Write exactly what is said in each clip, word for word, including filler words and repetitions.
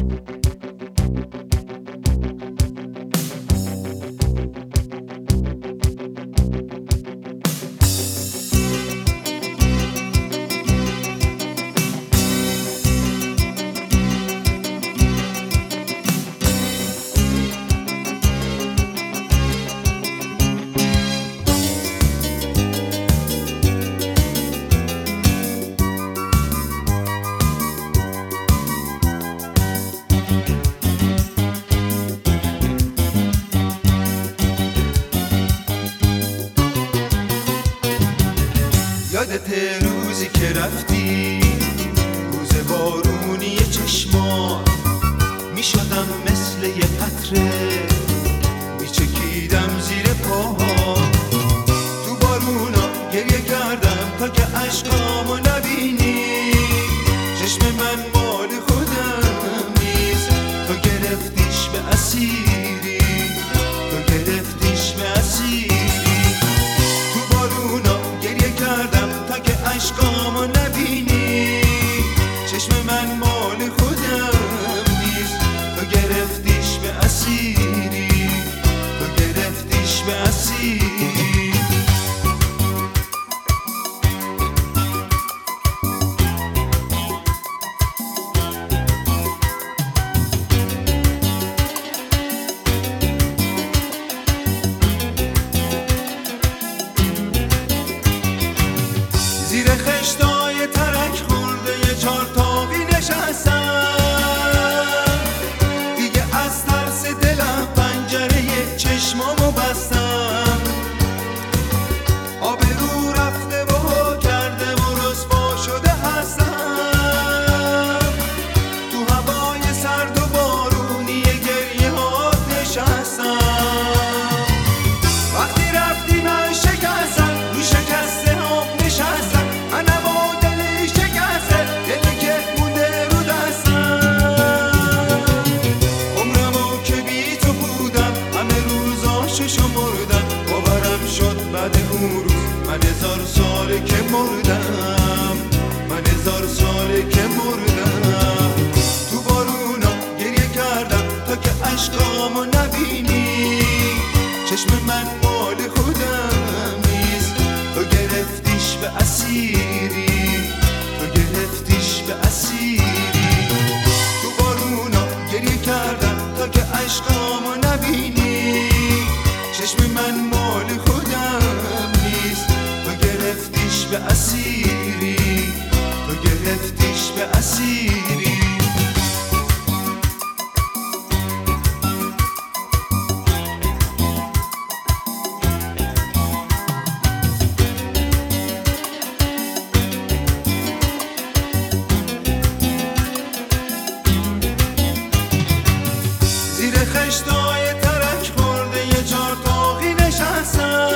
یادت روزی که رفتی، روز بارونی چشمات، میشدم مثل یه قطره، میچکیدم زیر پاها. تو بارونا گریه کردم تا که عشقامو نبینی. چشم من مال خودم نیست، تو گرفتیش به اسیری، تو گرفتیش به اسیری. تو بارونا گریه کردم تا که عشقامو نبینی. چشم من مال خودم نیست، تو گرفتیش به اسیری، تو گرفتیش به اسیری. زیر خشتای ترک خورده یه چار تاقی نشستم. دیگه از ترس دلم پنجره چشمامو بستم. آبرو رفته و کرده و رسوا شده هستم. تو هوای سرد و بارونی گریه ها نشستم. وقتی رفتی من شکستم، رو شکسته ها نشستم. شمردم باورم شد بعد اون روز من هزار ساله که مردم، من هزار ساله که مردم. تو بارونا گریه کردم تا که عشقامو نبینی. چشم من مال خودم نیست، تو گرفتیش به اسیری، تو گرفتیش به اسیری. تو بارونا گریه کردم تا که عشقامو نبینی. چشم من مال خودم نیست، تو گرفتیش به اسیری، تو گرفتیش به اسیری. زیر خشتای ترک خورده یه چار تاقی نشستم.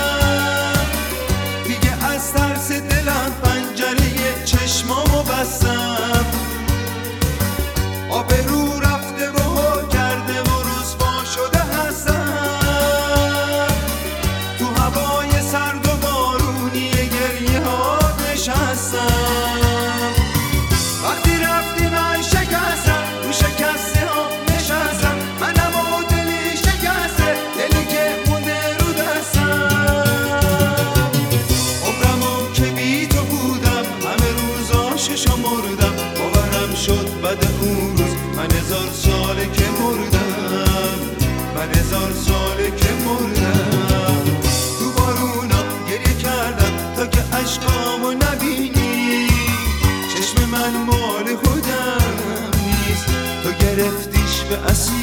دیگه از ترس دلم پنجره چشمامو بستم. آبرو رفته و کرده و رسوا شده هستم. تو هوای سرد و بارونی گریه ها نشستم. وقتی رفتی من شکستم، رو شکسته ها نشستم. منم و دلی شکسته، دلی که مونده رو دستم. عمرمو که بی تو بودم، همه روزاشو شمردم. باورم شد بعد اون روز من هزار ساله که مردم، من هزار ساله که مردم. تو بارونا گریه کردم تا که عشقامو نبینی. چشم من مال خودم نیست، تو گرفتیش به اسیری.